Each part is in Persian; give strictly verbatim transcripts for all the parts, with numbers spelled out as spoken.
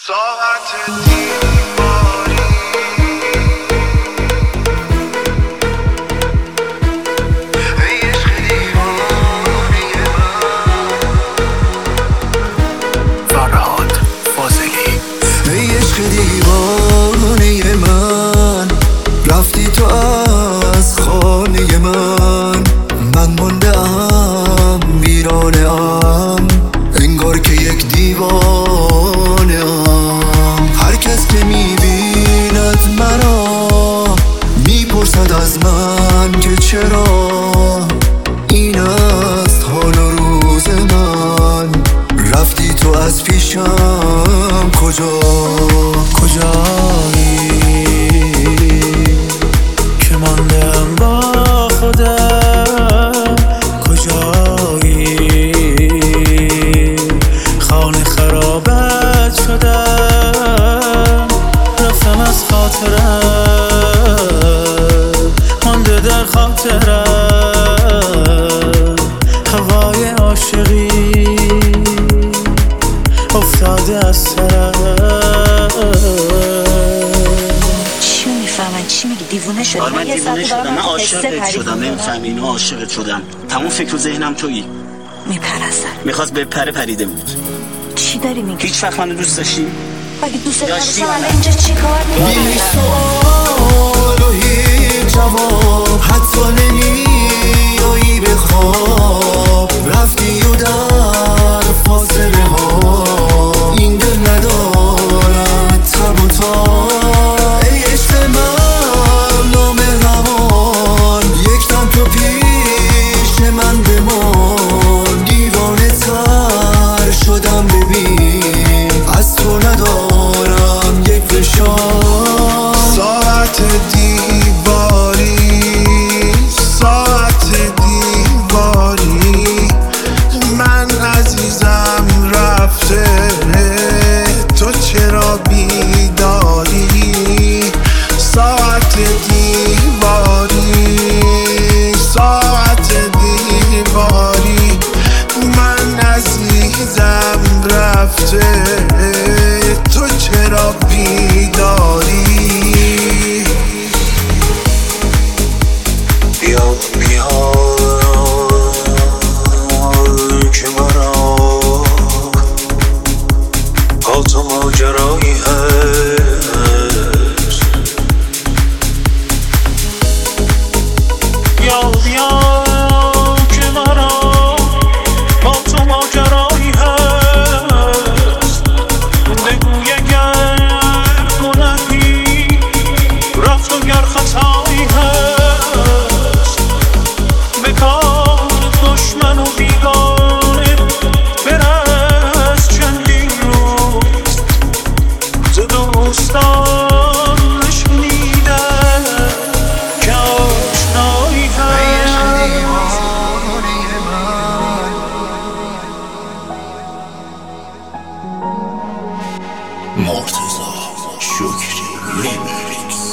ساعت دیواری ای عشق دیواری من فرهاد فاضلی ای عشق دیوانه من رفتی تو از خانه من من مانده ام ویرانه ام انگار که یک دیوانه ام هر کس که میبیند مرا میپرسد از من که چرا این است حال و روز من رفتی تو از پیشم کجا کجایی که ماندم با خودم کجایی خانه خرابت شدم رفتم از خاطرم مانده در خاطرم هوای عاشقی افتاده از سرم چی میفهمن چی میگی دیوونه شدم من دیوونه شدم من عاشقت شدم نمیفهمی اینو عاشقت شدم تمام فکر و ذهنم تویی میپرستم میخواست به پره پریده بود چی داری میگی؟ هیچ وقت منو دوست داشتی؟ اگه دوست داشتی داشتم الان اینجا چی کار میکنم؟ بی سوال و هیچ جواب حتی نمیایی به خواب رفتی و در فاصله ها این دل ندارد تب و تاب ای عشق من نامهربان یک دم تو پیش من بمان دیوانه تر شدم ببین از تو ندارم یک فشار ساعت دیواری ساعت دیواری من عزیزم رفته تو چرا بیداری ساعت دیواری ساعت دیواری من عزیزم رفته تو چرا بیداری بیا بیا که مرا با تو ماجرایی هست بیا بیا که مرا با تو ماجرایی هست بگوی اگر گناهی رفت و گر خطایی هست به کار دشمن و بیگانه برس چندین روز ز دوستان نشنیدم که آشنایی هست مرتضی شکری ریمیکس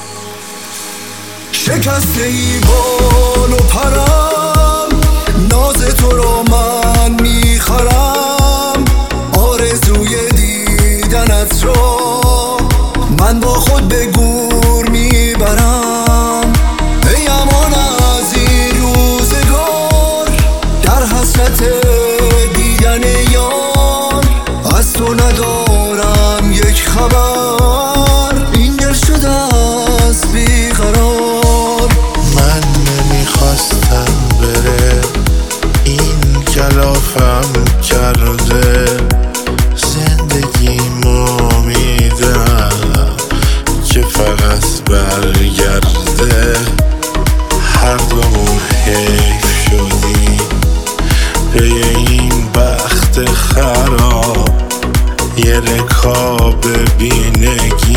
شکسته ای بال و پرم ناز تو رو من میخرم آرزوی دیدنت رو من با خود به گور میبرم ای امان از این روزگار در حسرت دیدن یار از تو ندارم یک خبر این دل شده است بیقرار من نمیخواستم بره این کلافم کرده زندگیمو میدم که فقط برگرده هر دومون حیف شدی به این بخت خراب یه رکاب بینگی